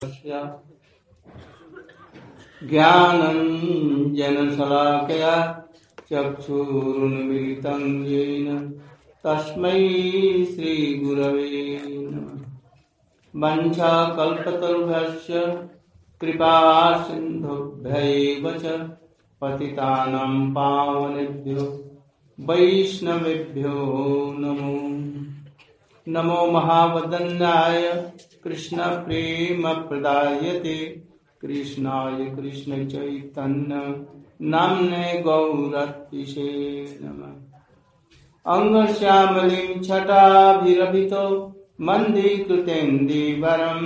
ज्ञानञ्जनशलाकया चक्षुरुन्मीलितं येन तस्मै श्रीगुरवे नमः। वञ्चाकल्पतरुभ्यश्च कृपासिन्धुभ्यैव च पतितानां पावनेभ्यो वैष्णवेभ्यो नमो नमो। महावदन्याय कृष्णप्रेमप्रदायते कृष्णाय कृष्णचैतन्य नाम्ने गौरत्विषे नमः। अंगश्यामलिं छटाभिरभितो मन्दीकृतेन्दीवरं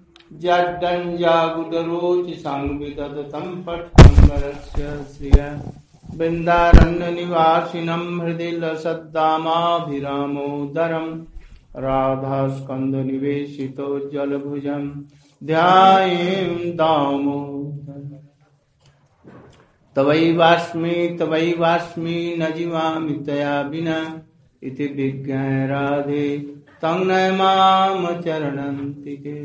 जड्डञ्जागुडरोचिसंविदधतं पट्टम्बरस्य श्रिया वृन्दारण्यनिवासिनं हृदि लसद्दामाभिरामोदरं राधास्कन्धनिवेशितो जलभुजं ध्यायें दामोदरम्। तवैवास्मि न जीवामि तया विना इति विज्ञाय राधे तं नयमाम चरणन्तिके।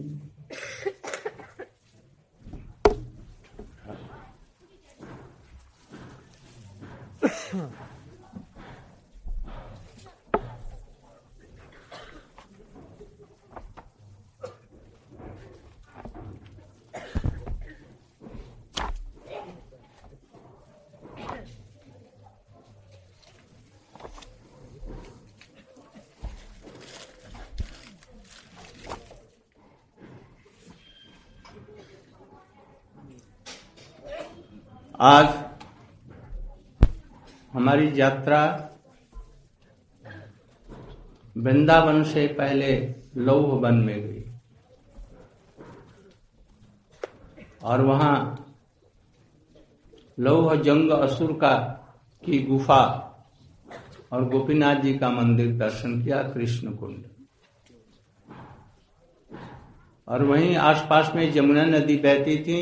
आज हमारी यात्रा वृंदावन से पहले लौह वन में गई और वहां लौह जंग असुर की गुफा और गोपीनाथ जी का मंदिर दर्शन किया, कृष्ण कुंड। और वहीं आसपास में जमुना नदी बहती थी,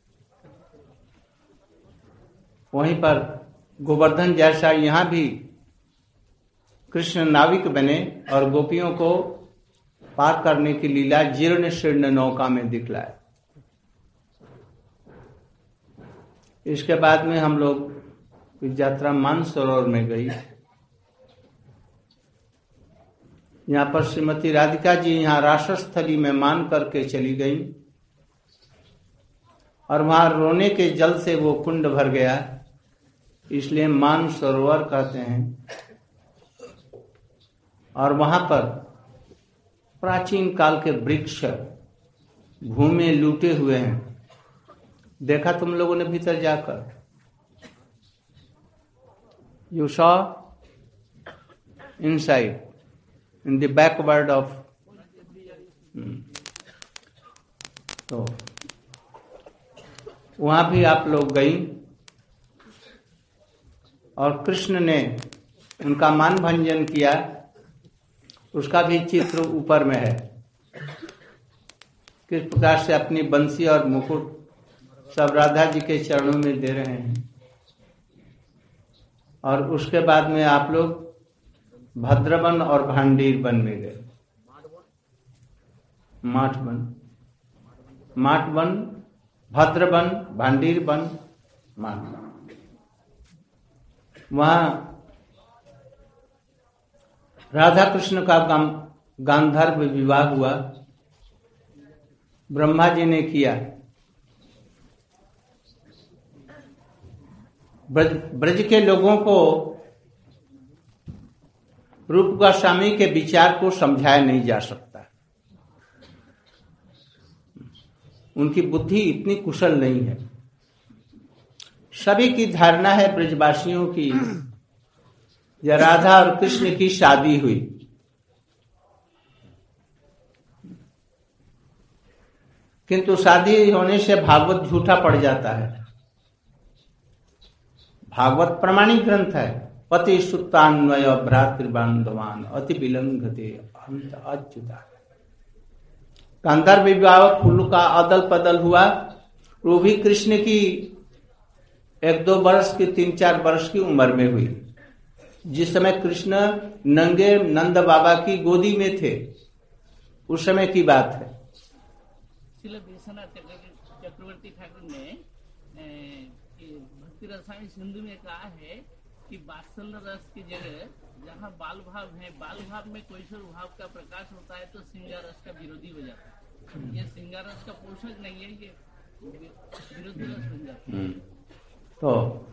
वहीं पर गोवर्धन जैसा यहाँ भी कृष्ण नाविक बने और गोपियों को पार करने की लीला जीर्ण शीर्ण नौका में दिखलाए। इसके बाद में हम लोग यात्रा मानसरोवर में गई। यहाँ पर श्रीमती राधिका जी यहाँ रासस्थली में मान करके चली गई और वहां रोने के जल से वो कुंड भर गया, इसलिए मानसरोवर कहते हैं। और वहां पर प्राचीन काल के वृक्ष भूमि लूटे हुए हैं। देखा तुम लोगों ने भीतर जाकर? You saw inside in the backward off. तो वहां भी आप लोग गई और कृष्ण ने उनका मान भंजन किया, उसका भी चित्र ऊपर में है। किस प्रकार से अपनी बंसी और मुकुट सब राधा जी के चरणों में दे रहे हैं। और उसके बाद में आप लोग भद्रवन और भांडीर वन में गए। माटवन, भद्रवन, भांडीर वन, माटवन। वहां राधा कृष्ण का गांधर्व विवाह हुआ, ब्रह्मा जी ने किया। ब्रज के लोगों को रूप गोस्वामी के विचार को समझाया नहीं जा सकता। उनकी बुद्धि इतनी कुशल नहीं है। सभी की धारणा है ब्रजवासियों की, जब राधा और कृष्ण की शादी हुई, किंतु शादी होने से भागवत झूठा पड़ जाता है। भागवत प्रमाणिक ग्रंथ है। पति सुतान्वय भ्रातृबान्धवान अति विलंघते अंत अच्युता। गांधार विवाह फूल का अदल पदल हुआ, वो भी कृष्ण की 1-2 वर्ष की 3-4 वर्ष की उम्र में हुई। जिस समय कृष्ण नंगे नंद बाबा की गोदी में थे, उस समय की बात है। श्रील देशनाथ चक्रवर्ती ठाकुर ने भक्ति रसायन सिंधु में कहा है कि वात्सल्य रस की जगह जहाँ बाल भाव है, बाल भाव में कैशोर भाव का प्रकाश होता है तो श्रृंगार रस का विरोधी हो जाता है। ये श्रृंगार रस का पोषक नहीं है, ये विरोधी रस बन जाता है। तो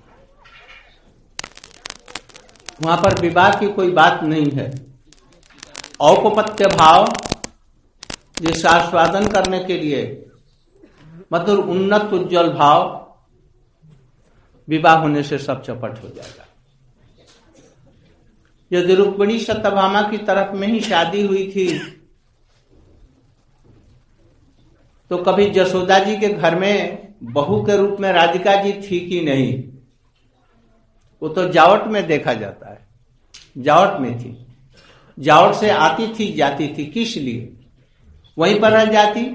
वहां पर विवाह की कोई बात नहीं है। औपपत्य भाव जिस आस्वादन करने के लिए मधुर उन्नत उज्जवल भाव, विवाह होने से सब चपट हो जाएगा। यदि रुक्मिणी सत्यभामा की तरफ में ही शादी हुई थी तो कभी जसोदा जी के घर में बहू के रूप में राधिका जी थी कि नहीं, वो तो जावट में देखा जाता है। जावट में थी, जावट से आती थी जाती थी, किस लिए वहीं पर रह जाती।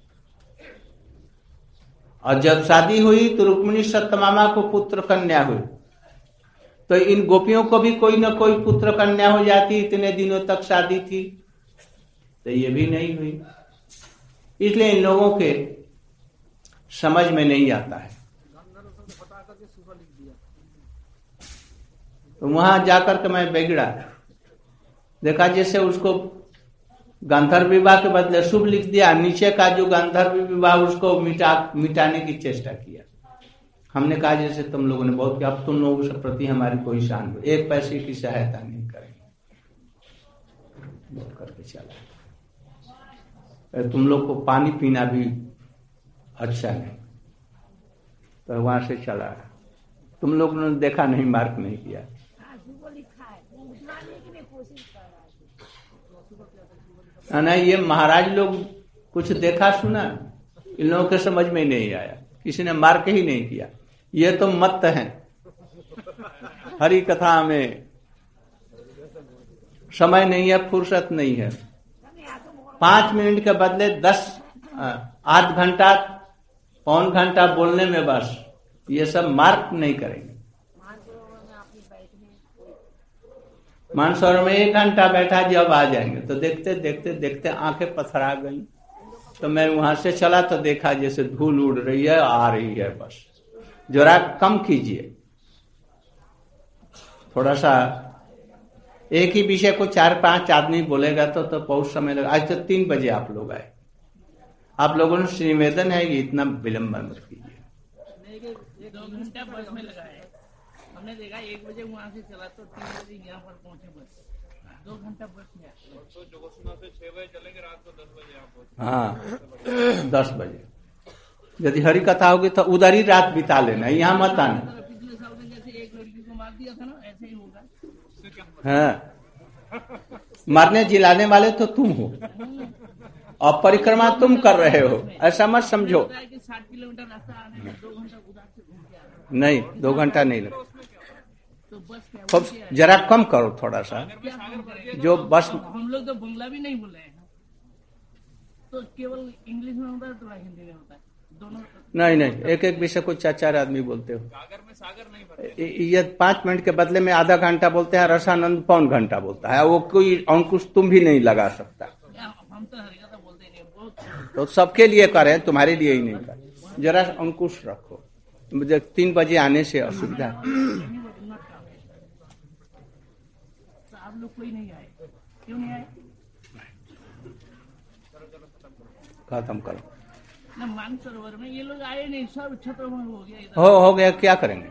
और जब शादी हुई तो रुक्मिणी सत्यभामा को पुत्र कन्या हुई, तो इन गोपियों को भी कोई न कोई पुत्र कन्या हो जाती। इतने दिनों तक शादी थी तो ये भी नहीं हुई, इसलिए इन लोगों के समझ में नहीं आता है। तो वहां जाकर के मैं बिगड़ा, देखा जैसे उसको गांधर्व विवाह के बदले शुभ लिख दिया, नीचे का जो गांधर्व विवाह उसको मिटाने की चेष्टा किया। हमने कहा जैसे तुम लोगों ने बहुत किया, अब तुम लोगों के प्रति हमारी कोई शान हो, एक पैसे की सहायता नहीं करेंगे, बोल करके चला। तुम लोग को पानी पीना भी अच्छा नहीं, तो वहां से चला। तुम लोग ने देखा नहीं, मार्क नहीं किया। नहीं, ये महाराज लोग कुछ देखा सुना, इन लोगों के समझ में नहीं आया, किसी ने मार्क ही नहीं किया। ये तो मत हैं, हरि कथा में समय नहीं है, फुर्सत नहीं है। 5 मिनट के बदले 8 घंटा पौन घंटा बोलने में बस ये सब मार्क नहीं करेंगे। मानसरोवर में 1 घंटा बैठा, जब आ जाएंगे तो देखते देखते देखते आंखें पथरा गई। तो मैं वहां से चला तो देखा जैसे धूल उड़ रही है, आ रही है, बस जरा कम कीजिए। थोड़ा सा एक ही विषय को 4-5 आदमी बोलेगा तो बहुत समय लगा। आज तो 3 बजे आप लोग आए, आप लोगों ने निवेदन है कि इतना विलंब मत कीजिए। 2 घंटा बस में लगाए, हमने देखा 1 बजे वहां से चला तो 3 बजे यहाँ पर पहुंचे बस। 2 घंटा बस में। तो जोगसुना से 6 बजे चलेंगे, रात को 10 बजे यहाँ पहुंचे। हाँ, 10 बजे यदि हरि कथा होगी तो उधर ही रात बिता लेना, यहाँ मत आना। पिछले साल में जैसे एक लड़की को मार दिया था ना, ऐसे ही होगा। हाँ, मारने जिलाने वाले तो तुम हो और परिक्रमा तुम कर रहे हो, ऐसा मत समझो। 60 किलोमीटर रास्ता आने में 2 घंटा उधर से घूम के आना। नहीं, 2 घंटा नहीं लगता। तो बस खूब जरा कम करो थोड़ा सा, जो बस। हम लोग तो बंगला भी नहीं बोल रहे हैं, तो केवल इंग्लिश में होता है, थोड़ा हिंदी में होता है, दोनों। नहीं, एक विषय को 4 आदमी बोलते हो। सागर में सागर नहीं भरते। ये 5 मिनट के बदले में आधा घंटा बोलते हैं, रसानंद पौन घंटा बोलता है। वो कोई अंकुश तुम भी नहीं लगा सकता। हम तो हरिकथा बोलते नहीं बहुत। तो सबके लिए करें, तुम्हारे लिए ही नहीं करें। जरा अंकुश रखो, मुझे 3 बजे आने से असुविधा। आप लोग कोई नहीं आए, क्यों नहीं आए? खत्म करो ना। मानसरोवर में ये लोग आए नहीं, सब छत्रभंग हो गया। हो गया, क्या करेंगे?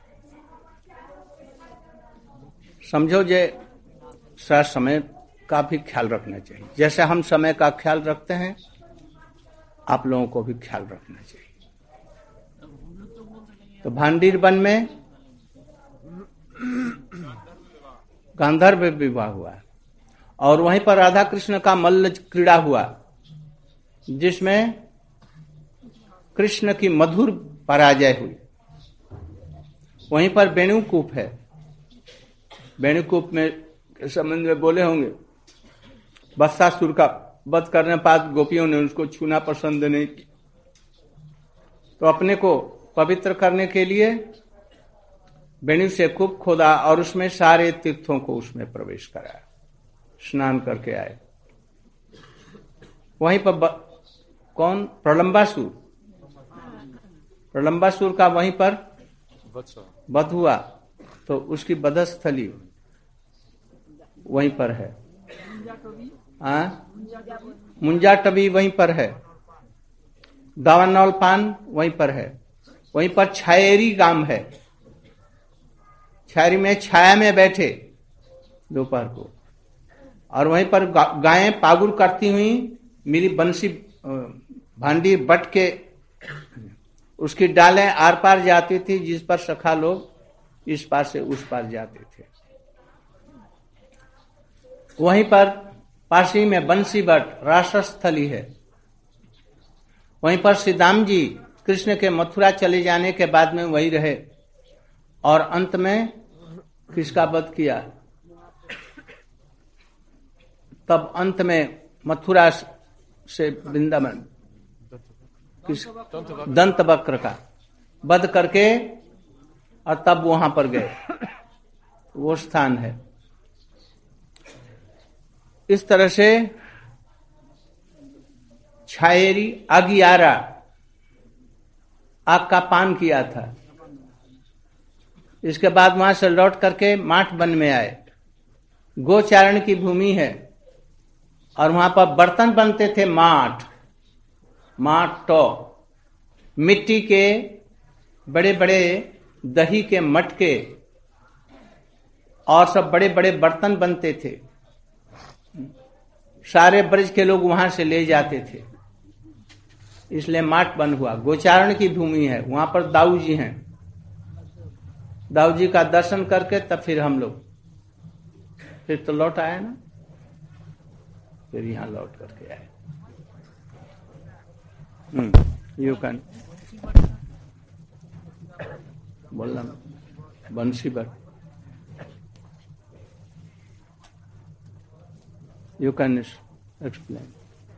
समझो जे सारा समय का भी ख्याल रखना चाहिए। जैसे हम समय का ख्याल रखते हैं, आप लोगों को भी ख्याल रखना चाहिए। तो भांडीर वन में गांधर्व विवाह हुआ और वहीं पर राधा कृष्ण का मल्ल क्रीड़ा हुआ, जिसमें कृष्ण की मधुर पराजय हुई। वहीं पर वेणुकूप है, वेणुकूप में संबंध में बोले होंगे, बत्सासुर का वध करने के बाद गोपियों ने उसको छूना पसंद नहीं की, तो अपने को पवित्र करने के लिए वेणु से कूप खोदा और उसमें सारे तीर्थों को उसमें प्रवेश कराया, स्नान करके आए। वहीं पर कौन? प्रलंबासुर। प्रलंबासुर का वहीं पर वध हुआ, तो उसकी वधस्थली वहीं पर है। मुंजा टबी वहीं पर है, दावानौल पान वहीं पर है, वहीं पर छायेरी गांव है। छायरी में छाया में बैठे दोपहर को, और वहीं पर गायें पागुर करती हुई मेरी बंसी भांडी बट के उसकी डालें आर पार जाती थी, जिस पर सखा लोग इस पार से उस पार जाते थे। वहीं पर पासी में बंसी बट रासस्थली है। वहीं पर श्री दाम जी कृष्ण के मथुरा चले जाने के बाद में वही रहे, और अंत में किसका वध किया? तब अंत में मथुरा से वृंदावन दंत वक्र का वध करके, और तब वहां पर गए। वो स्थान है। इस तरह से छायेरी अगियारा आग का पान किया था। इसके बाद वहां से लौट करके माठ वन में आए। गोचारण की भूमि है, और वहां पर बर्तन बनते थे। माठ तो मिट्टी के बड़े बड़े दही के मटके और सब बड़े बड़े बर्तन बनते थे। सारे ब्रज के लोग वहां से ले जाते थे, इसलिए माठ बन हुआ। गोचारण की भूमि है, वहां पर दाऊ जी हैं। दाऊ जी का दर्शन करके तब फिर हम लोग फिर तो लौट आए ना, फिर यहां लौट करके आए। यू कैन बोलना Bansi but you can explain.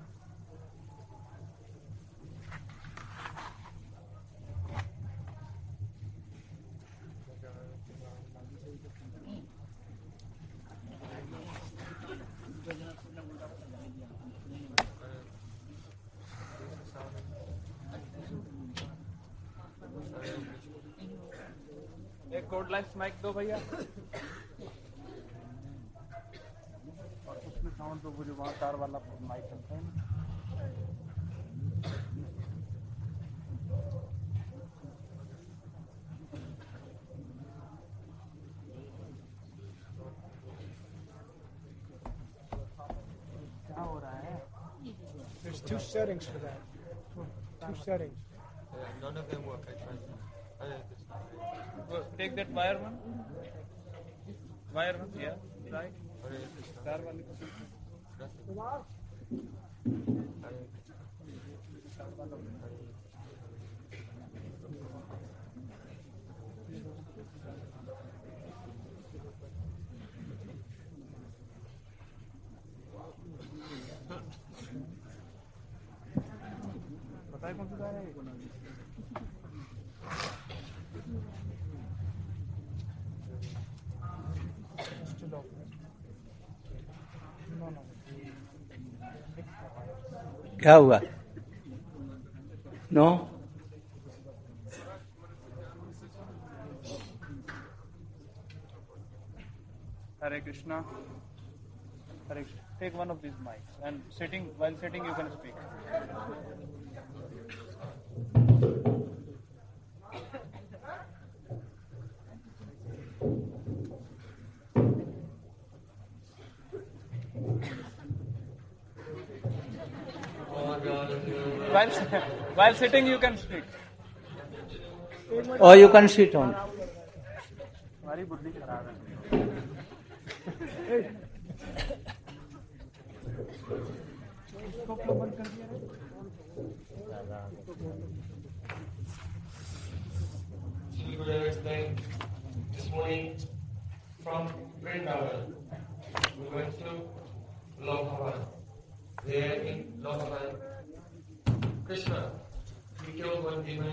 Code lines mike दो भैया। और उसमें साउंड तो मुझे वहाँ कार वाला माइक चलता है ना। क्या हो रहा है? There's two settings for that. Two settings. None of them work. I tried. Take that wire one. Wire one, yeah, right. Star वाले को. बताए कौन सा है? क्या हुआ? No Hare Krishna. Hare Krishna. Take one of these mics and while sitting you can speak. While sitting you can speak. or you can sit on. हमारी बुद्धि खराब है. This morning from Vrindavan, we went to Lokhavan. There in Lokhavan, Krishna, he killed one demon,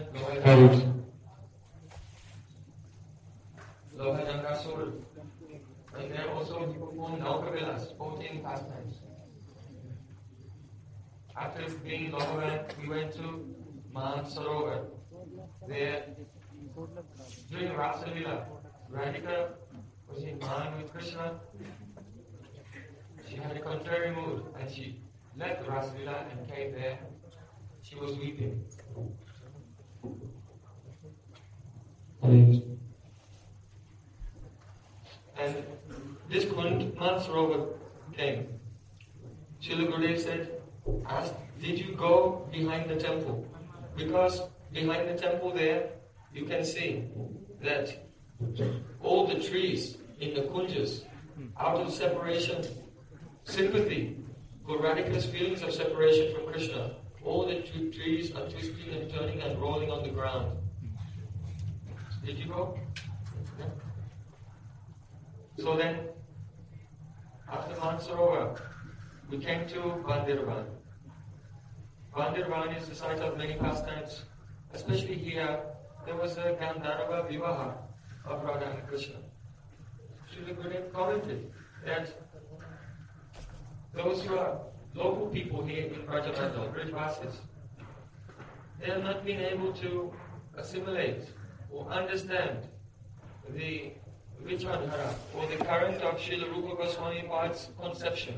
Lohanakasura. And there also he performed Naukavilas, 14 pastimes. after being in Lohavan, we went to Mansarovar. There, during Rasa Leela, Radhika was in mind with Krishna. She had a contrary mood and she left Rasa Leela and came there. She was weeping. And this Mansarovar came. Srila Gurudev said, did you go behind the temple? Because behind the temple there, you can see that all the trees in the kunjas, out of separation, sympathy for Radhika's feelings of separation from Krishna, all the trees are twisting and turning and rolling on the ground. Did you go? Yeah. So then, after Mansarovar, we came to Bandirvan. Bandirvan is the site of many pastimes. Especially here, there was a Gandharva Vivaha of Radha and Krishna. Srila Gurudev commented that those who are local people here in Brajamandal, Brijvasis, they have not been able to assimilate or understand the Vichardhara or the current of Srila Rupa Goswami Pad's conception.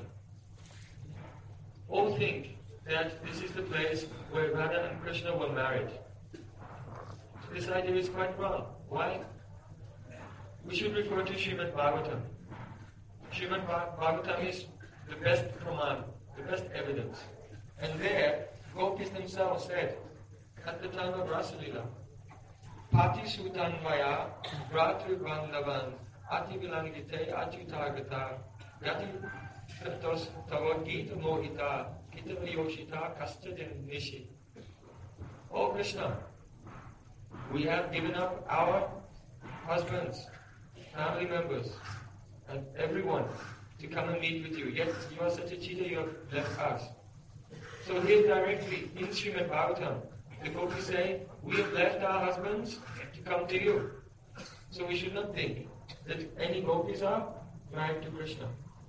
All think that this is the place where Radha and Krishna were married. So this idea is quite wrong. Why? We should refer to Srimad Bhagavatam. Srimad Bhagavatam is the best praman, the best evidence. And there, gopis themselves said, at the time of Rasa Leela, Pati Sutanvaya, Bratru Bandhavan, Ati Vilangite, Achyutagata, Gati Tatos Tavagita Mohita, Kita Yoshita, Kastajan Nishi. Oh Krishna, we have given up our husbands, family members, and everyone to come and meet with you. Yet you are such a cheater, you have left us. So here directly in Srimad Bhagavatam, the gopis say, we have left our husbands to come to you. So we should not think that any gopis are married to Krishna.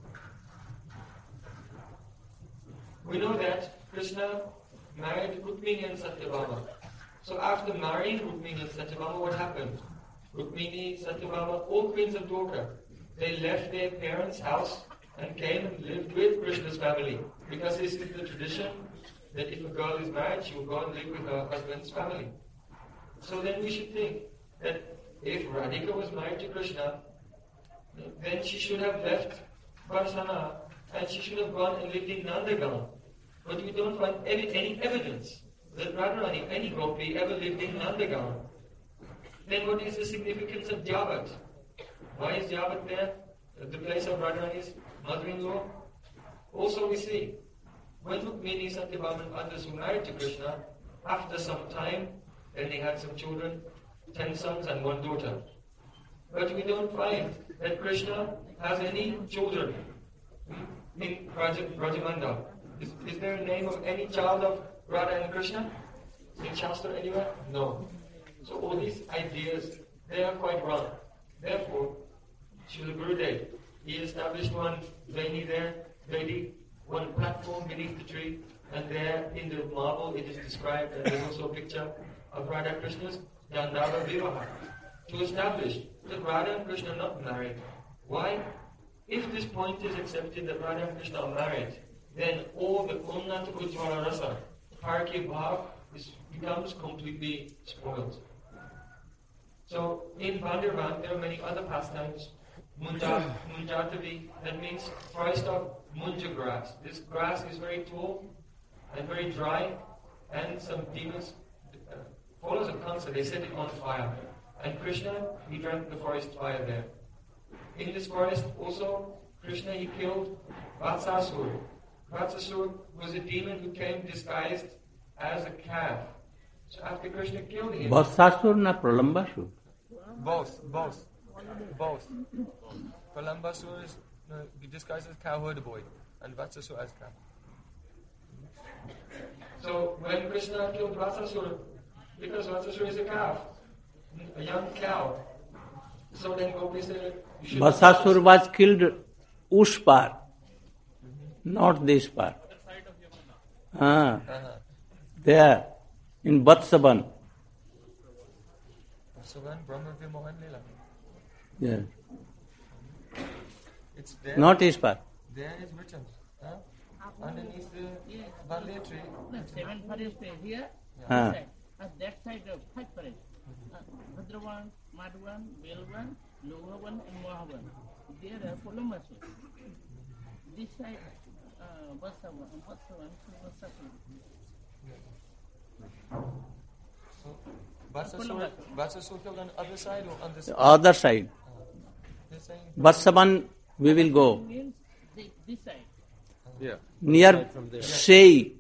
We know that Krishna married Rukmini and Satyabhama. So after marrying Rukmini and Satyabhama, what happened? Rukmini, Satyabhama, all queens of Dwarka, they left their parents' house and came and lived with Krishna's family. Because this is the tradition that if a girl is married, she will go and live with her husband's family. So then we should think that if Radhika was married to Krishna, then she should have left Varsana and she should have gone and lived in Nandagaon. But we don't find any evidence that Radharani, any gopi, ever lived in Nandagaon. Then what is the significance of Javat? Why is Javat there? The place of Radharani's mother-in-law? Also we see, when Rukmini, Satyabhama and others were married to Krishna, after some time, then they had some children, 10 sons and 1 daughter. But we don't find that Krishna has any children in Brajamandal. Is there a name of any child of Radha and Krishna in Shastra anywhere? No. So all these ideas, they are quite wrong. Therefore, Srila Gurudev, he established one Vaini there, Vedi, one platform beneath the tree, and there in the marble it is described, and there's also a picture of Radha Krishna's Gandharva Vivaha, to establish that Radha and Krishna are not married. Why? If this point is accepted that Radha and Krishna are married, then all the Unnata Ujjvala Rasa, Parki Bhav, becomes completely spoiled. So in Bandirvan there are many other pastimes. Munjatavi, that means forest of munja grass. This grass is very tall and very dry, and some demons, followers of Kamsa, they set it on fire. And Krishna, he drank the forest fire there. In this forest also, Krishna, he killed Vatsasur. Vatsasur was a demon who came disguised as a calf. So after Krishna killed him... Vatsasur na Pralambasur? Both. Pralambasur is disguised as cow herder boy, and Vatsasur as calf. So when Krishna killed Vatsasur, because Vatsasur is a calf, a young cow, so then Gopi said, Vatsasur was killed Ushpar, not this part. There in Vatsavan. Vatsavan, Brahmavya Mohan Lila. Yeah. It's there. Not Ishpar. There is written. Underneath the Balya tree. No, 7 forests here. हाँ. This side. That side 5 forests. Bhadravan, Madhavan, Belvan, Lohavan and Mohavan. There are Columbus. This side Vatsavan. Vatsasukal on the other side or on this side? Other side. Vatsavan we will go. Means this side. Yeah. Near Sei.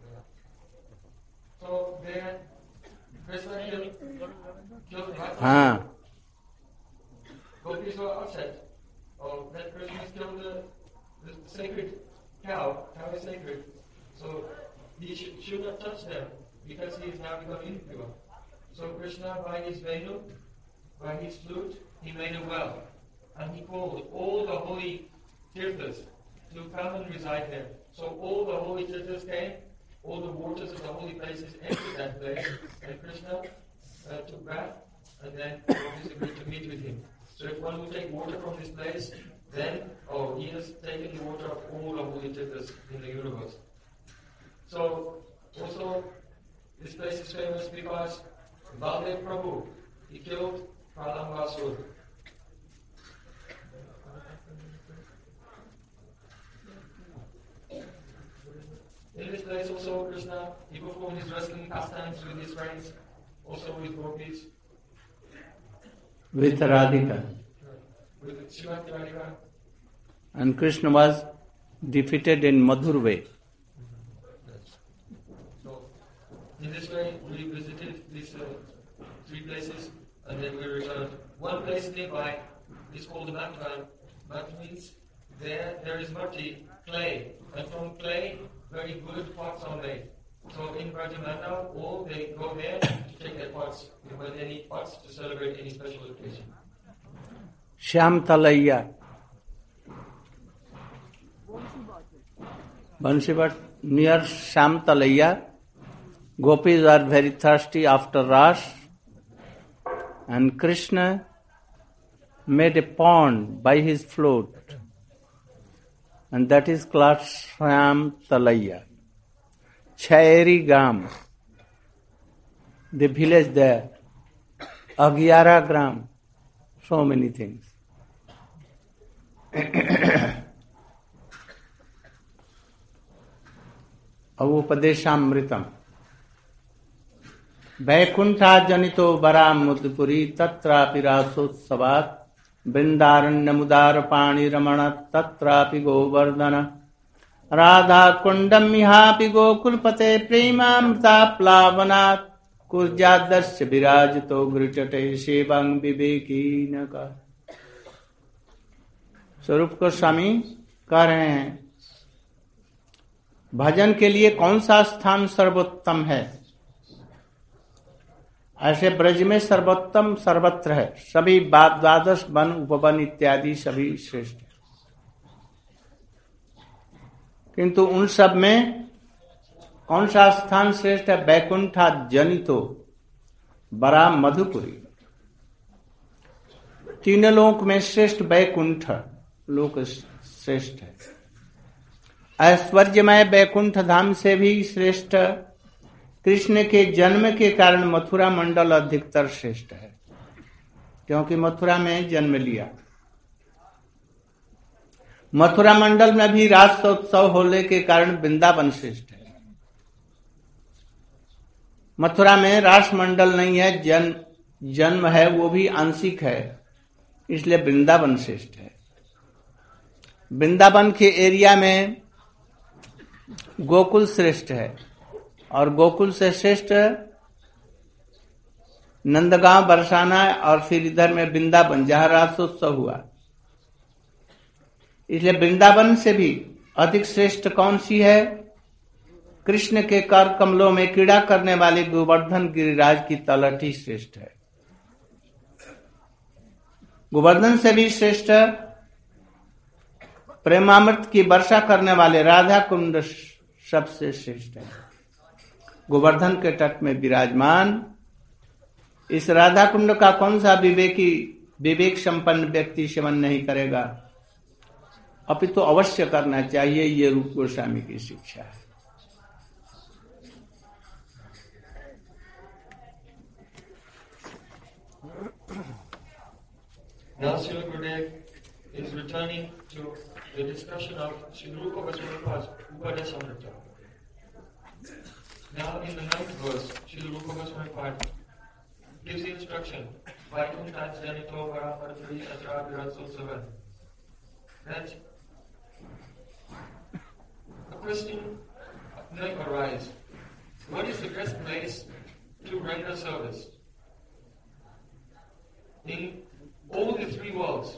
So there, Krishna killed Vatsasura. हाँ. Gopis were upset. Oh, that Krishna has killed the sacred cow. Cow is sacred. So he should not touch them because he is now become impure. So Krishna, by his Venu, by his flute, he made a well. And he called all the holy tirthas to come and reside there. So all the holy tirthas came, all the waters of the holy places entered that place, and Krishna took bath, and then Gopis agreed to meet with him. So if one will take water from this place, then, he has taken the water of all the holy tirthas in the universe. So, also, this place is famous because Baldev Prabhu, he killed Pralambasur. In this place also Krishna, he performed his wrestling pastimes with his friends, also with gopis. With Radhika. With Srimati Radhika. And Krishna was defeated in Madhur way. So, in this way we visited these 3 places and then we returned. One place nearby is called Matvan. Mat means there is mati, clay, and from clay very good pots are made. So in Brajamanda, all they go there to take their pots, when they need pots to celebrate any special occasion. Shyam Talaiya. Bansibat near Shyam Talaiya. Gopis are very thirsty after Ras. And Krishna made a pond by his flute. And that is called Shyam Talaiya. Chairi Gram, the village there. Agyara Gram, so many things. Upadeshamritam. Vaikuntha janito varam mudpuri tatrapi rasotsavat Vrindaranya mudara pani ramana tatrapi govardhana Radha kundam mihapi gokulpate premamrita plavanat kurjadasya virajito grichate sevang vivekinaka. स्वरूप गोस्वामी कह रहे हैं भजन के लिए कौन सा स्थान सर्वोत्तम है। ऐसे ब्रज में सर्वोत्तम सर्वत्र है। सभी द्वादश वन उपवन इत्यादि सभी श्रेष्ठ है, किंतु उन सब में कौन सा स्थान श्रेष्ठ है। वैकुंठा जनितो बड़ा मधुपुरी। 3 लोक में श्रेष्ठ वैकुंठ लोक श्रेष्ठ है। ऐश्वर्यमय वैकुंठ धाम से भी श्रेष्ठ कृष्ण के जन्म के कारण मथुरा मंडल अधिकतर श्रेष्ठ है, क्योंकि मथुरा में जन्म लिया। मथुरा मंडल में भी रासोत्सव होने के कारण वृंदावन श्रेष्ठ है। मथुरा में रास मंडल नहीं है, जन्म है, वो भी आंशिक है, इसलिए वृंदावन श्रेष्ठ है। वृंदावन के एरिया में गोकुल श्रेष्ठ है, और गोकुल से श्रेष्ठ नंदगांव बरसाना और फिर इधर में वृंदावन जहां रासोत्सव हुआ। इसलिए वृंदावन से भी अधिक श्रेष्ठ कौन सी है। कृष्ण के कर कमलों में क्रीड़ा करने वाले गोवर्धन गिरिराज की तलठी श्रेष्ठ है। गोवर्धन से भी श्रेष्ठ प्रेमामृत की वर्षा करने वाले राधा कुंड सबसे श्रेष्ठ है। गोवर्धन के तट में विराजमान इस राधा कुंड का कौन सा विवेक संपन्न व्यक्ति सेवन नहीं करेगा? अपितु तो अवश्य करना चाहिए। ये रूप गोस्वामी की शिक्षा है। Now Srila Gurudev is returning to the discussion of Srila Rupa Goswami's Upadeshamrita. Now in the 9th verse, Srila Rupa Goswami gives the instruction, Vaikuntat Janito Varamartari Atraviratsotsava, that a question may arise. What is the best place to render service? In all the three worlds,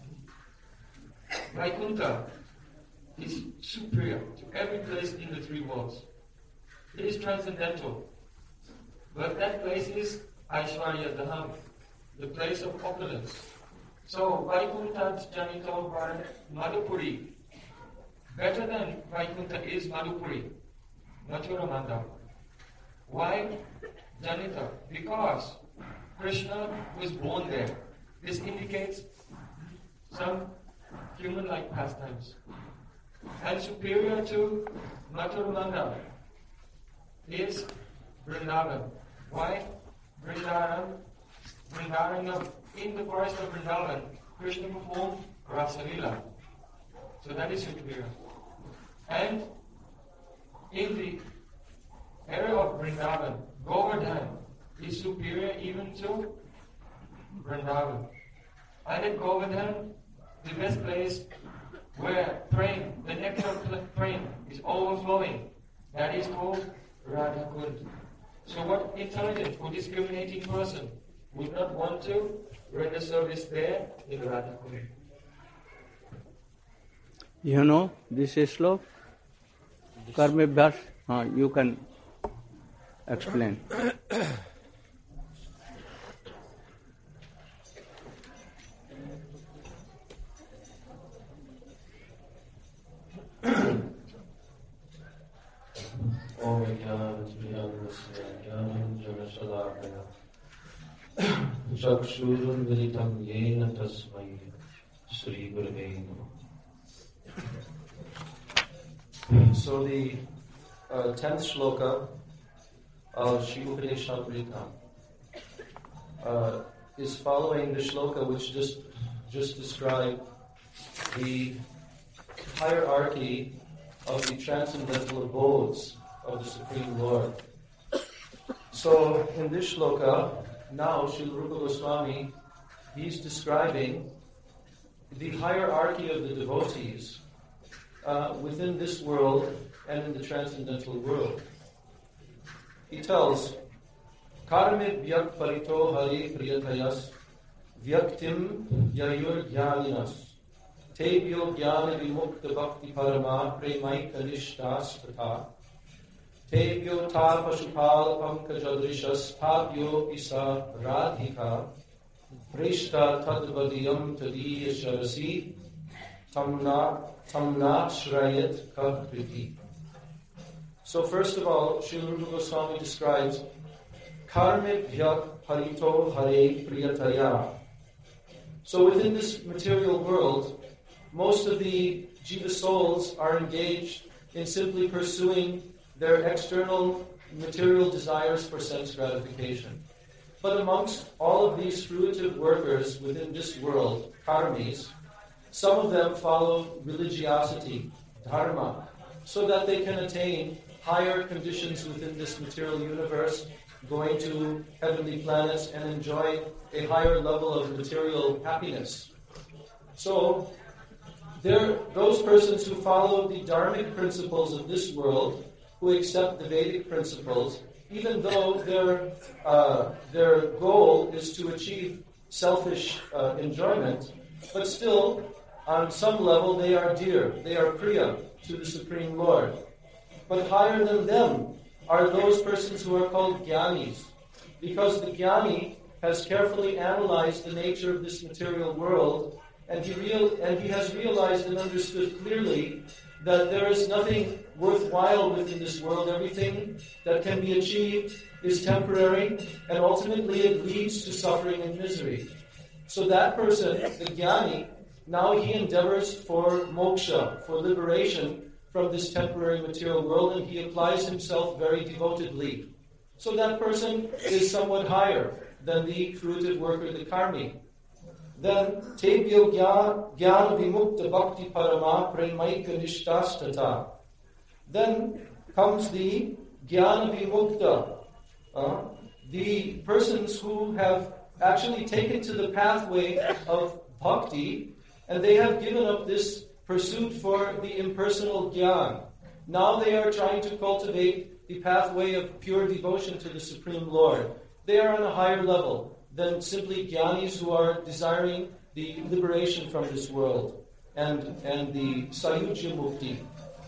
Vaikuntha is superior to every place in the three worlds. It is transcendental. But that place is Aishwarya Dham, the place of opulence. So, Vaikuntha Janito Madhupuri. Better than Vaikuntha is Madhupuri, Mathura Mandam. Why Janita? Because Krishna was born there. This indicates some human-like pastimes. And superior to Mathura Mandam is Vrindavan. Why? Vrindavanam. In the forest of Vrindavan, Krishna performed Rasa Lila. So that is superior. And in the area of Vrindavan, Govardhan is superior even to Vrindavan. And at Govardhan, the best place where prem, the nectar of prem, is overflowing, that is called Radha Kund. So what intelligent or discriminating person would not want to render service there in Radha Kund? You know this slope? Karmabhyas? You can explain. Chakshurunvilitam yena tasmai Sri Gurave Namaha. So the 10th shloka of Sri Upadeshamrita is following the shloka which just described the hierarchy of the transcendental abodes of the Supreme Lord. So in this shloka, now Srila Rupa Goswami, he's describing the hierarchy of the devotees within this world and in the transcendental world. He tells, Karmit vyak parito hari priyatayas vyaktim yayur jnaninas tebyo jnana vimukta bhakti parama premaika nishtas tatha tebyo ta pashupal pankajadrishas tabyo isa radhika prishta tadvadiyam tadiya sharasi tamna shrayat kakriti. So first of all, Srila Rupa Goswami describes Karmit vyak parito hare priyataya. So within this material world, most of the jiva souls are engaged in simply pursuing their external material desires for sense gratification. But amongst all of these fruitive workers within this world, karmis, some of them follow religiosity, dharma, so that they can attain higher conditions within this material universe, going to heavenly planets and enjoy a higher level of material happiness. So, those persons who follow the dharmic principles of this world, who accept the Vedic principles, even though their goal is to achieve selfish enjoyment, but still, on some level, they are dear, they are priya to the Supreme Lord. But higher than them are those persons who are called jnanis, because the jnani has carefully analyzed the nature of this material world, and he has realized and understood clearly that there is nothing worthwhile within this world. Everything that can be achieved is temporary, and ultimately it leads to suffering and misery. So that person, the jnani, now he endeavors for moksha, for liberation from this temporary material world, and he applies himself very devotedly. So that person is somewhat higher than the fruited worker, the karmi. Then, tebyo jnana vimukta bhakti parama premaika nishtastata. Then comes the jnana vimukta, the persons who have actually taken to the pathway of bhakti, and they have given up this pursuit for the impersonal jnana. Now they are trying to cultivate the pathway of pure devotion to the Supreme Lord. They are on a higher level than simply jnanis who are desiring the liberation from this world and the sayujya mukti.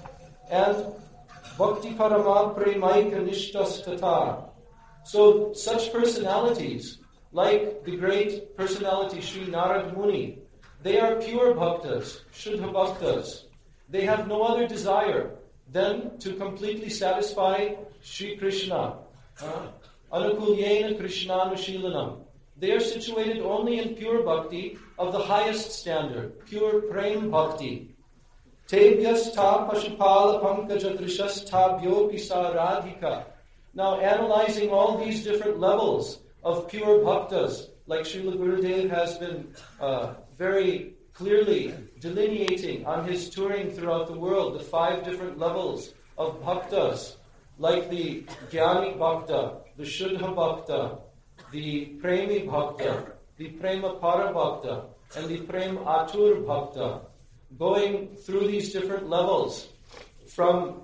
And bhakti parama premaika nishtastata. So such personalities, like the great personality Sri Narad Muni, they are pure bhaktas, shuddha bhaktas. They have no other desire than to completely satisfy Sri Krishna. Anukulyena Krishnanushilanam. They are situated only in pure bhakti of the highest standard, pure prem bhakti. Tebhyas ta pashupala pankaja drishas tabyo pisa radhika. Now, analyzing all these different levels of pure bhaktas, like Srila Gurudev has been very clearly delineating on his touring throughout the world, the 5 different levels of bhaktas, like the jnani bhakta, the shuddha bhakta, the premi bhakta, the prema para bhakta, and the prem atur bhakta. Going through these different levels, from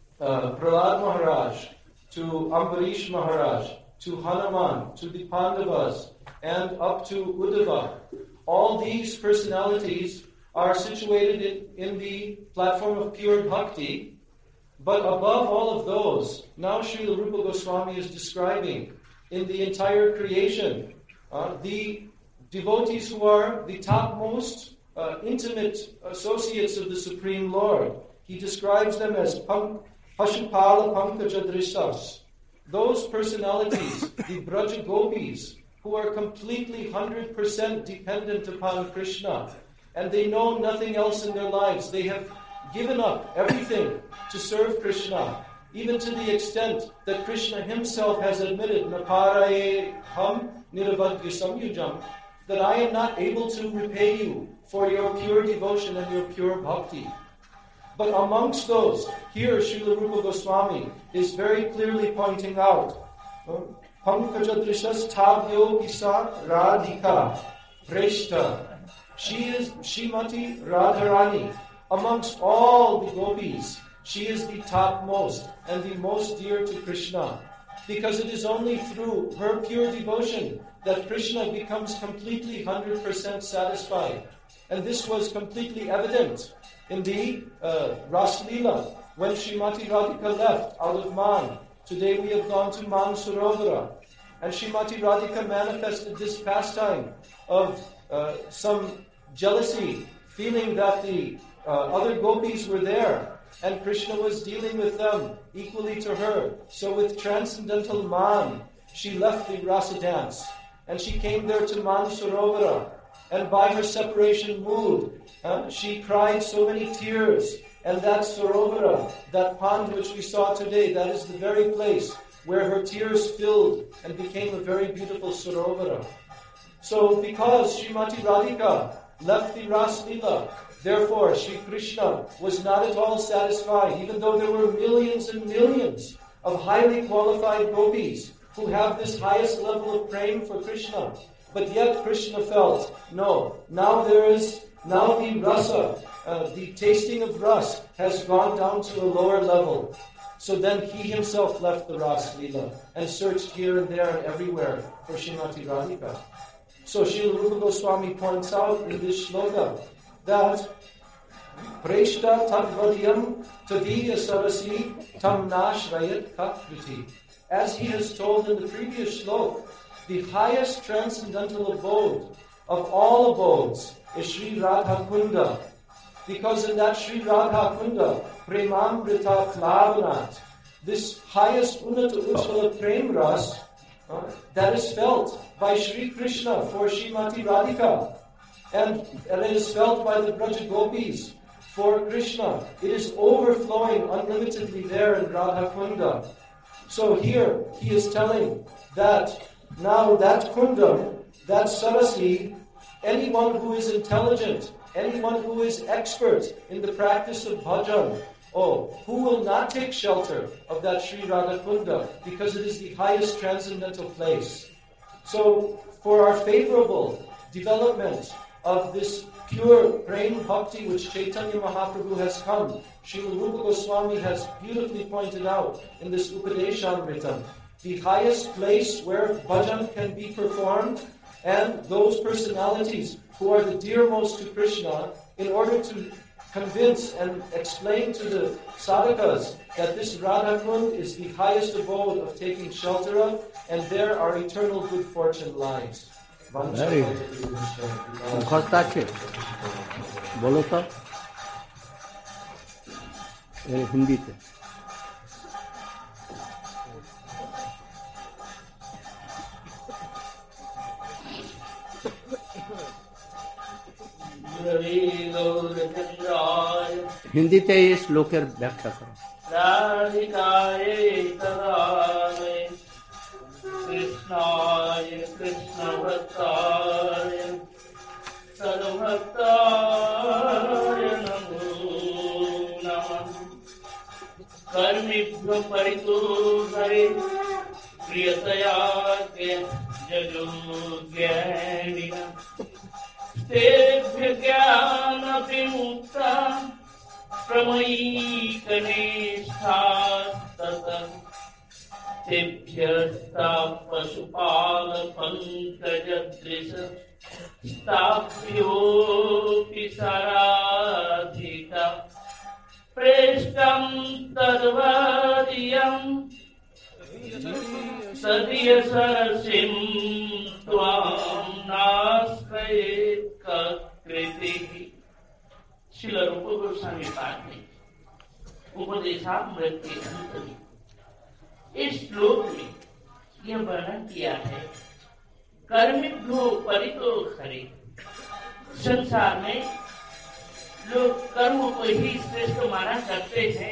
Prahlad Maharaj to Ambarish Maharaj, to Hanuman, to the Pandavas, and up to Uddhava. All these personalities are situated in the platform of pure bhakti, but above all of those, now Srila Rupa Goswami is describing in the entire creation the devotees who are the topmost intimate associates of the Supreme Lord. He describes them as Pashupala Pankaja Drishas. Those personalities, the Braja Gopis, who are completely 100% dependent upon Krishna, and they know nothing else in their lives. They have given up everything to serve Krishna, even to the extent that Krishna himself has admitted, Naparaye ham niravadya samyujam, that I am not able to repay you for your pure devotion and your pure bhakti. But amongst those, here Srila Rupa Goswami is very clearly pointing out, Pankaja Drishas Tabyo Isa Radhika Preshta. She is Shrimati Radharani. Amongst all the gopis, she is the topmost and the most dear to Krishna. Because it is only through her pure devotion that Krishna becomes completely 100% satisfied. And this was completely evident in the Ras Leela, when Srimati Radhika left out of Man. Today we have gone to Man Sarovara. And Srimati Radhika manifested this pastime of some jealousy, feeling that the other gopis were there, and Krishna was dealing with them equally to her. So with transcendental Man, she left the rasa dance, and she came there to Man Sarovara. And by her separation mood, she cried so many tears. And that Sarovara, that pond which we saw today, that is the very place where her tears filled and became a very beautiful Sarovara. So because Srimati Radhika left the Ras Leela, therefore Sri Krishna was not at all satisfied, even though there were millions and millions of highly qualified gopis who have this highest level of praying for Krishna. But yet Krishna felt, no, now the rasa, the tasting of ras has gone down to a lower level. So then he himself left the Ras Leela and searched here and there and everywhere for Srimati Radhika. So Srila Rupa Goswami points out in this shloka that Preshta Tadvadyam Tadiya Sarasi Tam Nashrayat Kakriti. As he has told in the previous shlok, the highest transcendental abode of all abodes is Sri Radha Kunda. Because in that Sri Radha Kunda, Premamrita Klavanat, this highest Unnata Ujjvala Prem Ras, that is felt by Sri Krishna for Srimati Radhika, and it is felt by the Braja Gopis for Krishna. It is overflowing unlimitedly there in Radha Kunda. So here he is telling that now that Kundam, that Sarasi, anyone who is intelligent, anyone who is expert in the practice of bhajan, who will not take shelter of that Sri Radha Kunda, because it is the highest transcendental place. So for our favorable development of this pure prem bhakti which Chaitanya Mahaprabhu has come, Srila Rupa Goswami has beautifully pointed out in this Upadeshamritam, the highest place where bhajan can be performed, and those personalities who are the dearmost to Krishna, in order to convince and explain to the sadhakas that this Radha Kund is the highest abode of taking shelter of, and there our eternal good fortune lies. Very মুখস্থ আছে বলো তো হিন্দিতে হিন্দিতে এই শ্লোকের ব্যাখ্যা করো। कृष्णाय कृष्ण भक्ताय सद्भक्ताय नमो नमः। कर्मिभ्यो परितोषाय प्रियतया जगोज्ञानिनः तेभ्य ज्ञानविमुक्ता प्रमयीकनिष्ठा ततः तेभ्यस्ता पशुपाल पंकजदृश स्थाभ्योऽपि साराधिका प्रेष्टं तद्वदीयं सदीयसरसिं त्वां नाश्रयेत् कृतिः। श्रील रूप गोस्वामी पाद में उपदेशामृत के अंत में इस श्लोक में यह वर्णन किया है, कर्मिभ्यो परितो खरे। संसार में लोग कर्म को ही श्रेष्ठ माना करते हैं।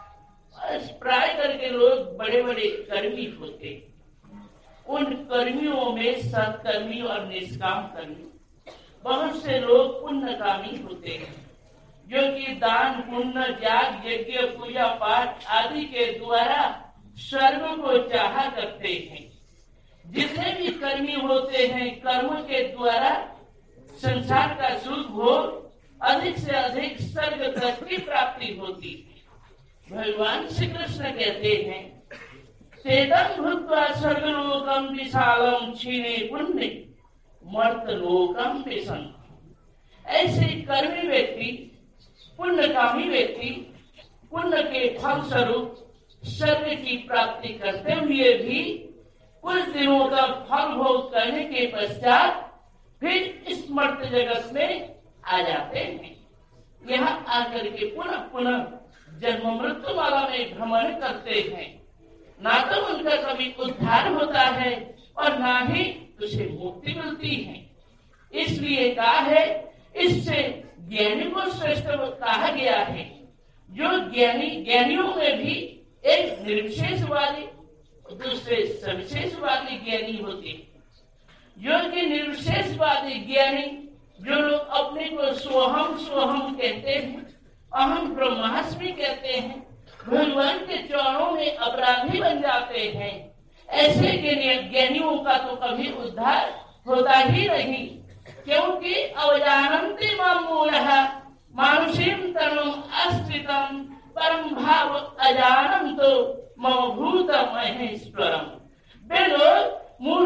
प्राय करके लोग बड़े बड़े कर्मी होते हैं। उन कर्मियों में सत्कर्मी और निष्काम कर्मी, बहुत से लोग पुण्यकामी होते हैं, जो कि दान पुण्य त्याग यज्ञ पूजा पाठ आदि के द्वारा स्वर्ग को चाहा करते हैं। जितने भी कर्मी होते हैं, कर्म के द्वारा संसार का सुख भोग अधिक से अधिक स्वर्ग तक की प्राप्ति होती है। भगवान श्री कृष्ण कहते हैं, तेदं भूत्वा स्वर्गलोकं विशालं क्षीणे पुण्य मर्त्यलोकं विशन्ति। ऐसे कर्मी व्यक्ति, पुण्यकामी व्यक्ति पुण्य के फल स्वरूप स्वर्ग की प्राप्ति करते हुए भी कुछ दिनों तक फल भोग करने के पश्चात फिर इस मर्त्य जगत में आ जाते हैं। यहाँ आकर के पुनः पुनः जन्म मृत्यु वाला में भ्रमण करते हैं। ना तो उनका कभी उद्धार होता है और ना ही उसे मुक्ति मिलती है। इसलिए कहा है, इससे ज्ञानी को श्रेष्ठ कहा गया है। जो ज्ञानियों में भी एक निर्विशेषवादी, दूसरे सविशेषवादी ज्ञानी होते हैं। जो कि निर्विशेषवादी ज्ञानी, जो लोग अपने को सोहम सोहम कहते हैं, अहम ब्रह्मास्मि कहते हैं, भगवान के चरणों में अपराधी बन जाते हैं। ऐसे ज्ञानियों का तो कभी उद्धार होता ही नहीं, क्योंकि अवजानन्ति मां मूलः मानुषीं तनुम् अस्थितं परम भाव अजानन्तो मम भूत महेश्वरम। वे लोग मूढ़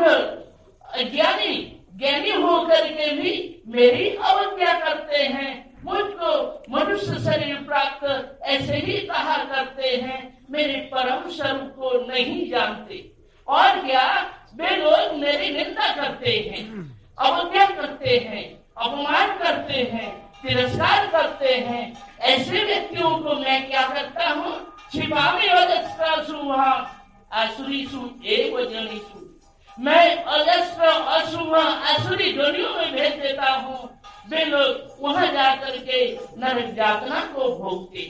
ज्ञानी होकर के भी मेरी अवज्ञा करते हैं, मुझको मनुष्य शरीर प्राप्त ऐसे ही कहा करते हैं, मेरे परम स्वरूप को नहीं जानते। और क्या, वे लोग मेरी निंदा करते हैं, अवज्ञा करते हैं, अपमान करते हैं, तिरस्कार करते हैं, मैं अजस्र अशुभ आसुरी योनियों में भेज देता हूँ। वे लोग वहां जाकर के नरक यातना को भोगते।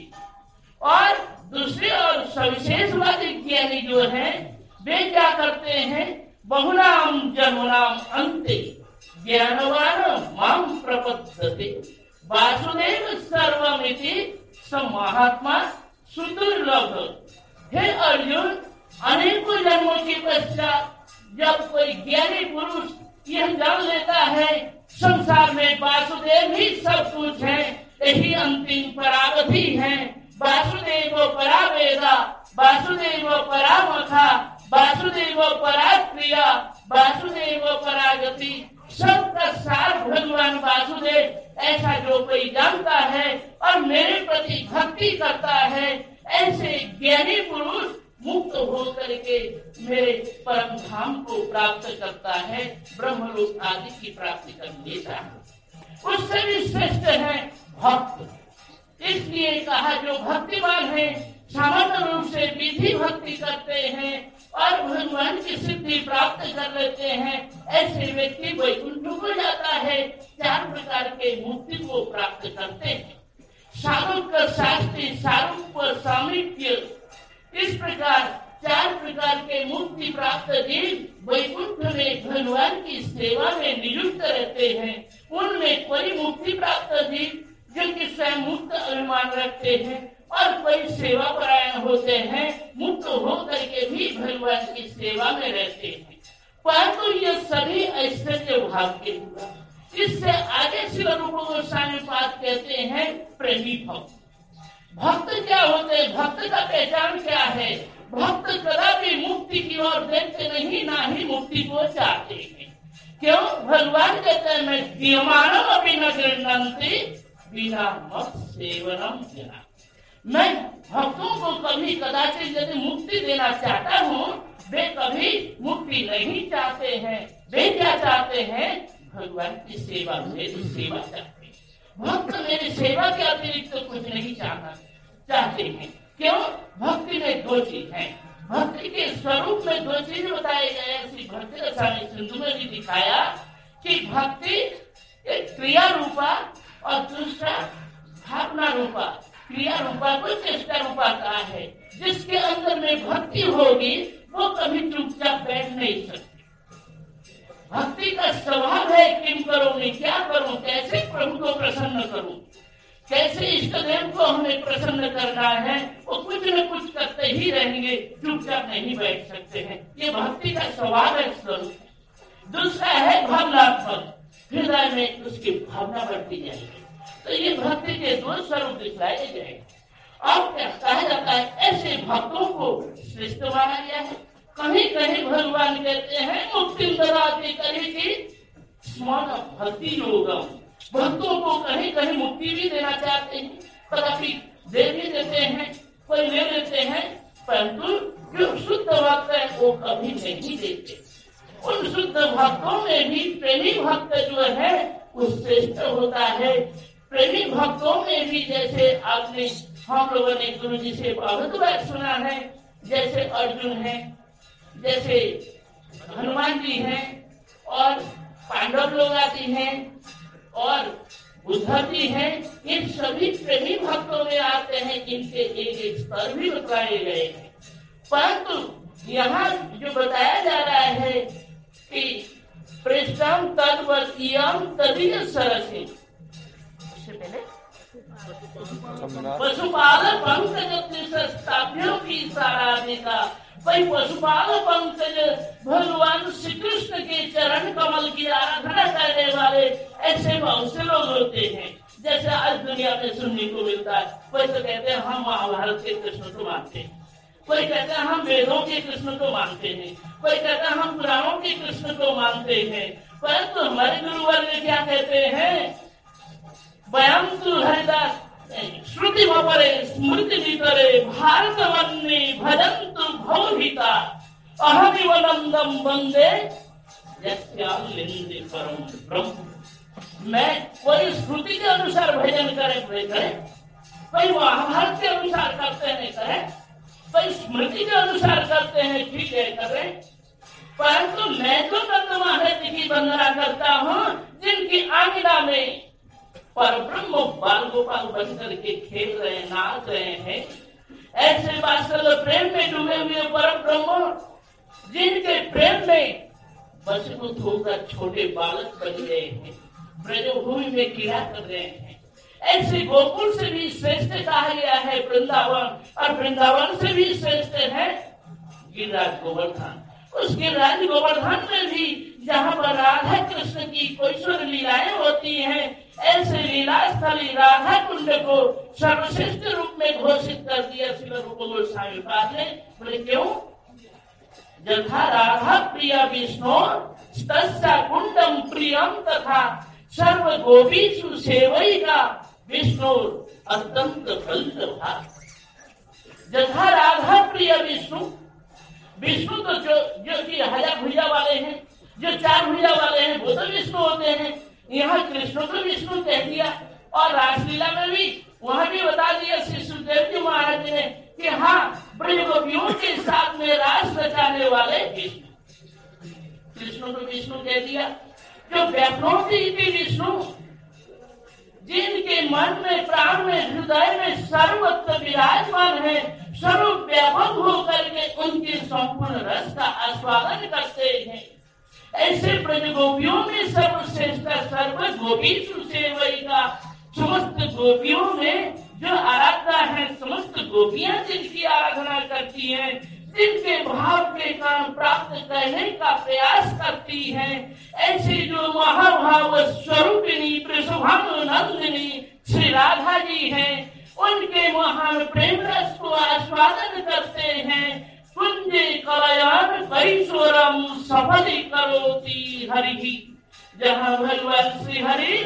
और दूसरे और सविशेषवादी ज्ञानी जो है वे क्या करते हैं, बहुनाम जन्मनाम अंते ज्ञानवान माम प्रपद्यते वासुदेव सर्वमिति महात्मा सुदुर्लभ। हे अर्जुन, अनेकों जन्मों के पश्चात जब कोई ज्ञानी पुरुष यह जान लेता है संसार में वासुदेव ही सब कुछ है, यही अंतिम परावधि है, वासुदेव परावेदा, वासुदेव परामथा, वासुदेव पराक्रिया, वासुदेव परागति, सबका सार भगवान वासुदेव, ऐसा जो कोई जानता है और मेरे प्रति भक्ति करता है, ऐसे ज्ञानी पुरुष मुक्त होकर के मेरे परम धाम को प्राप्त करता है, ब्रह्मलोक आदि की प्राप्ति कर लेता है। उससे भी श्रेष्ठ है भक्त। इसलिए कहा जो भक्तिमान है, सामान्य रूप से विधि भक्ति करते हैं और भगवान की सिद्धि प्राप्त कर लेते हैं, ऐसे व्यक्ति वैकुंठ को जाता है, 4 प्रकार के मुक्ति को प्राप्त करते हैं। सारूप शास्त्री, सारूप सामीप्य, इस प्रकार 4 प्रकार के मुक्ति प्राप्त जीव वैकुंठ में भगवान की सेवा में नियुक्त रहते हैं। उनमें कोई मुक्ति प्राप्त जीव जो कि स्वयं मुक्त अभिमान रखते हैं और कोई सेवा परायण होते हैं, मुक्त होकर के भी भगवान की सेवा में रहते हैं। परंतु ये सभी ऐश्वर्य भाव के हुआ। इससे आगे श्री रूप गोस्वामी पाद कहते हैं प्रेमी भक्त। भक्त क्या होते हैं, भक्त का पहचान क्या है? भक्त कदापि मुक्ति की ओर देखते नहीं, ना ही मुक्ति को चाहते हैं। क्यों? भगवान कहते हैं मैं दीयमानम अपि न गृह्णन्ति बिना मत सेवनम जना। मैं भक्तों को कभी कदाचित यदि मुक्ति देना चाहता हूँ, वे कभी मुक्ति नहीं चाहते हैं। वे क्या चाहते हैं? भगवान की सेवा, मेरी सेवा चाहते हैं। भक्त मेरी सेवा के अतिरिक्त तो कुछ नहीं चाहते हैं। क्यों? भक्ति में 2 चीज है। भक्ति के स्वरूप में 2 चीज बताए गए। श्री भक्ति रसायन सिंधु में भी दिखाया कि भक्ति एक क्रिया रूपा और दूसरा भावना रूपा। क्रिया रूपा को चेष्टा रूपा कहा है। जिसके अंदर में भक्ति होगी वो कभी चुपचाप बैठ नहीं सकती। भक्ति का स्वभाव है किम करूँ, क्या करूँ, कैसे प्रभु को प्रसन्न करूँ, कैसे इष्ट देव को हमें प्रसन्न करना है, वो कुछ न कुछ करते ही रहेंगे, चुपचाप नहीं बैठ सकते हैं। ये भक्ति का स्वभाव है, स्वरूप। दूसरा है भावनात्मक, हृदय में उसकी भावना बढ़ती जाएगी। तो ये भक्ति के 2 स्वरूप दिखलाए गए। और क्या कहा जाता है, ऐसे भक्तों को श्रेष्ठ माना गया है। कहीं कहीं भगवान कहते हैं मुक्ति ददाति करेगी स्मरण भक्ति योगम। भक्तों को कहीं कहीं मुक्ति भी देना चाहते हैं, कदापि दे भी देते हैं, कोई ले लेते हैं, परंतु जो शुद्ध भक्त है वो कभी नहीं देते। उन शुद्ध भक्तों में भी प्रेमी भक्त जो है वो श्रेष्ठ होता है। प्रेमी भक्तों में भी जैसे आपने हम लोगों ने गुरु जी से बहुत बार सुना है, जैसे अर्जुन है, जैसे हनुमान जी हैं और पांडव लोग आते हैं और उद्धव जी हैं। इन सभी प्रेमी भक्तों में आते हैं जिनके एक स्तर भी बताए गए हैं। परंतु यहाँ जो बताया जा रहा है कि प्रेष्टम तद्वतीयम तदीय सरसी, इससे पहले पशुपाल पंकज स्थाप्यों की साराधि का। भाई पशुपाल पंकज भगवान श्री कृष्ण के चरण कमल की आराधना करने वाले ऐसे बहुत से लोग होते हैं, जैसे आज दुनिया में सुनने को मिलता है। कोई तो कहते हैं हम महाभारत के कृष्ण को मानते हैं, कोई कहते हैं हम वेदों के कृष्ण को मानते हैं, कोई कहता है हम पुराणों के कृष्ण को मानते हैं। परंतु हमारे गुरुवर्ग क्या कहते हैं, वयम तु हरिदास श्रुति भवरे स्मृति भीतरे भारत वन्नी भजन्तु भवहिता अहमिव नंदम वंदे यस्याम लिंदे परम ब्रह्म। मैं कोई स्मृति के अनुसार भजन करे कोई महाभारत के अनुसार करते हैं करे, कोई स्मृति के अनुसार करते हैं, ठीक है करें, परंतु मैं तो तुम्हारे की वंदना करता हूँ जिनकी आंगना में पर ब्रह्म बाल गोपाल बन करके खेल रहे, नाच रहे हैं। ऐसे वात्सल्य प्रेम में डूबे हुए पर ब्रह्म जिनके प्रेम में वशीभूत होकर छोटे बालक बन गए हैं, ब्रजभूमि में क्रीड़ा कर रहे हैं। ऐसे गोकुल से भी श्रेष्ठ कहा गया है वृंदावन, और वृंदावन से भी श्रेष्ठ है गिरिराज गोवर्धन। उस गिरिराज गोवर्धन में भी जहाँ पर राधा कृष्ण की कोई लीलाएं होती हैं, ऐसे लीला स्थली राधा कुंड को सर्वश्रेष्ठ रूप में घोषित कर दिया श्रील रूप गोस्वामी पाद ने। बोले क्यों? यथा राधा प्रिय विष्णु तस्या कुंडम प्रियम तथा सर्व गोपीषु सेवैका विष्णु अत्यंत बलभा। यथा राधा प्रिय विष्णु, विष्णु तो जो कि हजार भुजा वाले हैं, जो चार भुजा वाले हैं वो तो विष्णु होते हैं। यहाँ कृष्ण को विष्णु कह दिया, और रासलीला में भी वहाँ भी बता दिया श्री सुखदेव जी महाराज ने कि हाँ, ब्रजगोपियों के साथ में रास रचाने वाले विष्णु, कृष्ण को विष्णु कह दिया। जो व्यापनोति के विष्णु, जिनके मन में, प्राण में, हृदय में सर्वत्र विराजमान है, सर्व व्यापक होकर के उनके संपूर्ण रस का आस्वादन करते हैं, ऐसे ब्रजगोपियों में सर्वश्रेष्ठ सर्व गोपीषु सेवैका, समस्त गोपियों में जो आराधना है, समस्त गोपियां जिनकी आराधना करती हैं, जिनके भाव के कारण प्राप्त करने का प्रयास करती हैं, ऐसे जो महाभाव स्वरूपिणी वृषभानुनंदिनी श्री राधा जी हैं, उनके महान प्रेम रस को आस्वादन करते हैं। कुंजे कलयान कैशोरम सफली करोति हरि, जहाँ भगवान श्री हरि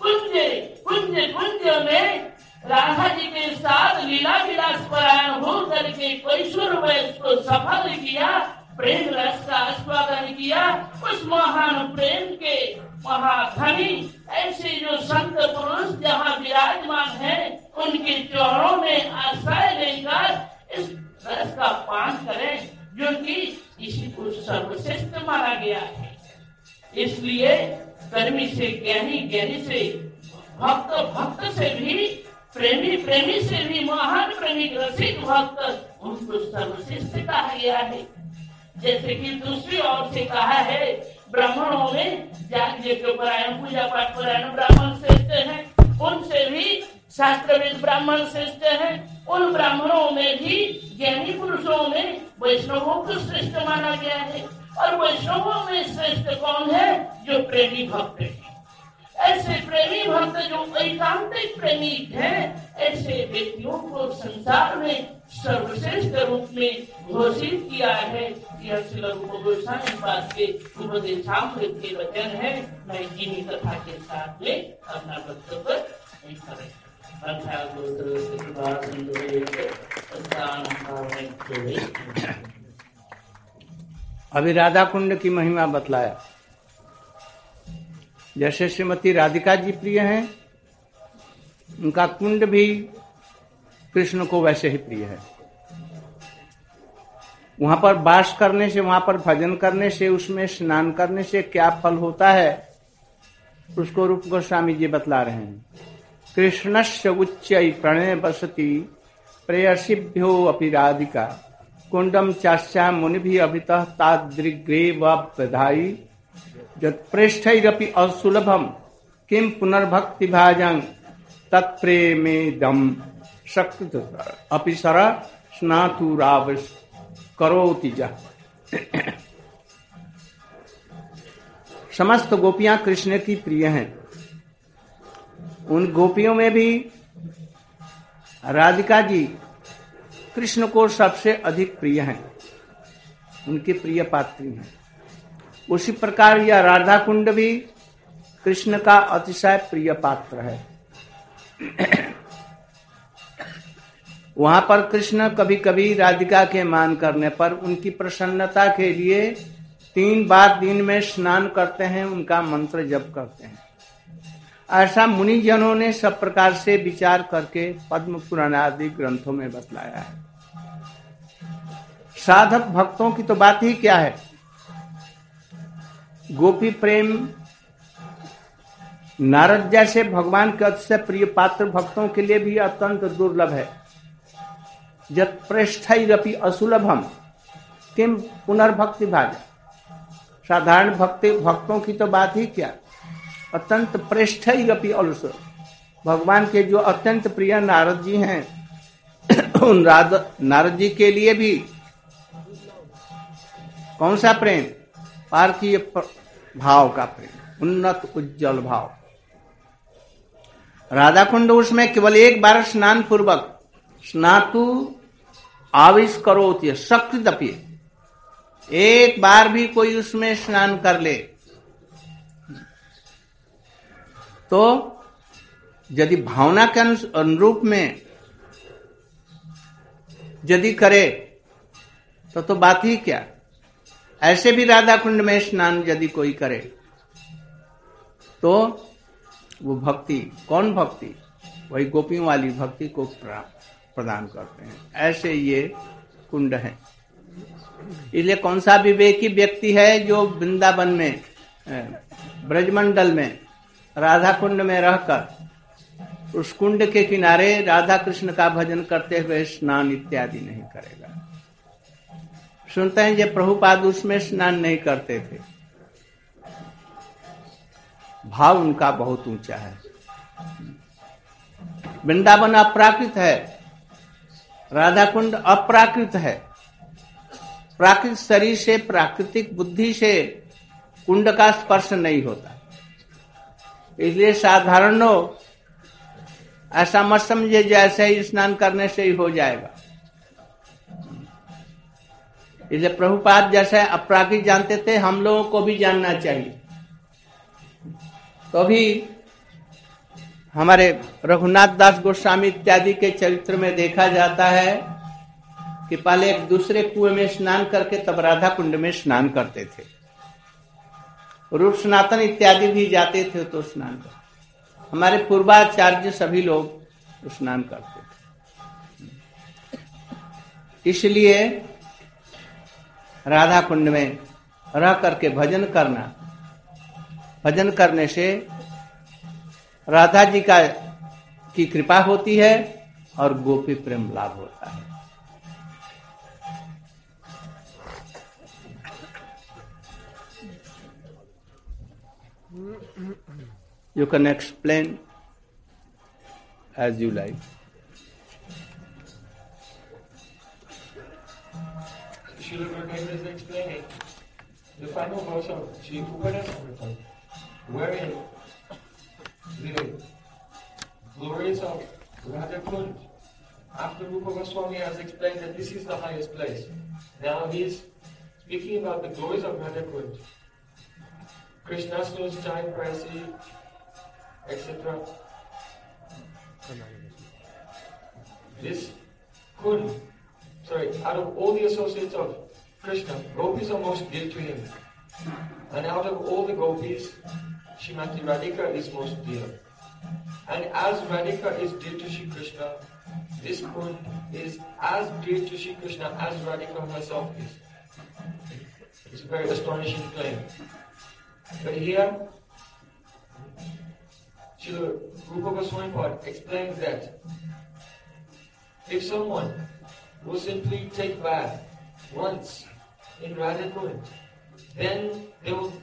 कुंज में राधा जी के साथ लीला विलास परायण हो करके कैशोर वयस को सफल किया, प्रेम रस का आस्वादन किया। उस महान प्रेम के महाधनी ऐसे जो संत पुरुष जहाँ विराजमान है, उनके चरणों में आश्रय लेकर इस रस का पान करें, जो कि इसी को सर्वश्रेष्ठ माना गया है। इसलिए कर्मी से ज्ञानी, ज्ञानी से भक्त, भक्त से भी प्रेमी, प्रेमी से भी महान प्रेमी रसिक भक्त, उनको सर्वश्रेष्ठ कहा गया है। जैसे कि दूसरी ओर से कहा है, ब्राह्मणों में जाग परायण, पूजा पाठ परायण ब्राह्मण श्रेष्ठ हैं, उनसे भी शास्त्रविद ब्राह्मण श्रेष्ठ हैं। उन ब्राह्मणों में भी ज्ञानी पुरुषों में वैष्णवों को श्रेष्ठ माना गया है। और वैष्णवों में श्रेष्ठ कौन है? जो प्रेमी भक्त है। ऐसे प्रेमी भक्त जो एकांतिक प्रेमी हैं, ऐसे व्यक्तियों को संसार में सर्वश्रेष्ठ रूप में घोषित किया है। यह श्रील रूप गोस्वामी पाद के उपदेशामृत के वचन है। मैं इन्हीं कथा के साथ में अपना वक्तव्य करें। अभी राधा कुंड की महिमा बतलाया। जैसे श्रीमती राधिका जी प्रिय हैं, उनका कुंड भी कृष्ण को वैसे ही प्रिय है। वहां पर वास करने से, वहां पर भजन करने से, उसमें स्नान करने से क्या फल होता है, उसको रूप गोस्वामी जी बतला रहे हैं। कृष्णस्य उच्चै प्रणय बसति प्रेयसीभ्यो अपि राधिका कुंडम चास्या मुनिभिः अभितः तादृग्रेव बधाई यत्प्रेष्ठैरपि असुलभम किम पुनर्भक्ति भाजं तत्प्रेमेदम शक्त अपि सर स्नातुराव करोति जा। समस्त गोपियां कृष्ण की प्रिय हैं। उन गोपियों में भी राधिका जी कृष्ण को सबसे अधिक प्रिय हैं, उनकी प्रिय पात्री हैं। उसी प्रकार यह राधा कुंड भी कृष्ण का अतिशय प्रिय पात्र है। वहां पर कृष्ण कभी कभी राधिका के मान करने पर उनकी प्रसन्नता के लिए 3 बार दिन में स्नान करते हैं, उनका मंत्र जप करते हैं। ऐसा मुनि जनों ने सब प्रकार से विचार करके पद्म पुराण आदि ग्रंथों में बतलाया है। साधक भक्तों की तो बात ही क्या है, गोपी प्रेम नारद जैसे भगवान के अतिशय प्रिय पात्र भक्तों के लिए भी अत्यंत दुर्लभ है। यत् प्रेष्ठैरपि असुलभम किम पुनर्भक्ति भाग। साधारण भक्तों की तो बात ही क्या, अत्यंत प्रेष्ठैरपि असुलभ, भगवान के जो अत्यंत प्रिय नारद जी हैं उन नारद जी के लिए भी कौन सा प्रेम, पार्थिव भाव का प्रेम, उन्नत उज्जवल भाव। राधा कुंड उसमें केवल एक बार स्नान पूर्वक स्नातु आविष्करोति शक्तिदपि, एक बार भी कोई उसमें स्नान कर ले तो यदि भावना के अनुरूप में यदि करे तो बात ही क्या। ऐसे भी राधा कुंड में स्नान यदि कोई करे तो वो भक्ति, कौन भक्ति, वही गोपियों वाली भक्ति को प्रदान करते हैं। ऐसे ये कुंड है। इसलिए कौन सा विवेकी व्यक्ति है जो वृंदावन में ब्रजमंडल में राधा कुंड में रहकर उस कुंड के किनारे राधा कृष्ण का भजन करते हुए स्नान इत्यादि नहीं करेगा। सुनते हैं जब प्रभुपाद उसमें स्नान नहीं करते थे, भाव उनका बहुत ऊंचा है। वृंदावन अप्राकृत है, राधा कुंड अप्राकृत है। प्राकृतिक शरीर से, प्राकृतिक बुद्धि से कुंड का स्पर्श नहीं होता। इसलिए साधारण लोग ऐसा मत समझे जैसे ही स्नान करने से ही हो जाएगा। इसलिए प्रभुपाद जैसे अपराकृत जानते थे, हम लोगों को भी जानना चाहिए। तो भी हमारे रघुनाथ दास गोस्वामी इत्यादि के चरित्र में देखा जाता है कि पहले एक दूसरे कुएं में स्नान करके तब राधा कुंड में स्नान करते थे। रूप सनातन इत्यादि भी जाते थे तो स्नान करते। हमारे पूर्वाचार्य सभी लोग स्नान करते थे। इसलिए राधा कुंड में रह करके भजन करना, भजन करने से राधा जी की कृपा होती है और गोपी प्रेम लाभ होता है। You can explain as you like. Srila Prabhupada is explaining the final verse of Sri Upanishad, wherein the glories of Radha Kund, after Rupa Goswami has explained that this is the highest place. Now he is speaking about the glories of Radha Kund. Krishna's nose, Jai Prasi, etc. This Kund, out of all the associates of Krishna, gopis are most dear to him. And out of all the gopis, Srimati Radhika is most dear. And as Radhika is dear to Shri Krishna, this Kund is as dear to Shri Krishna as Radhika herself is. It's a very astonishing claim. But here, Srila Rupa Goswami explains that if someone will simply take bath once in Radha Kund, then they will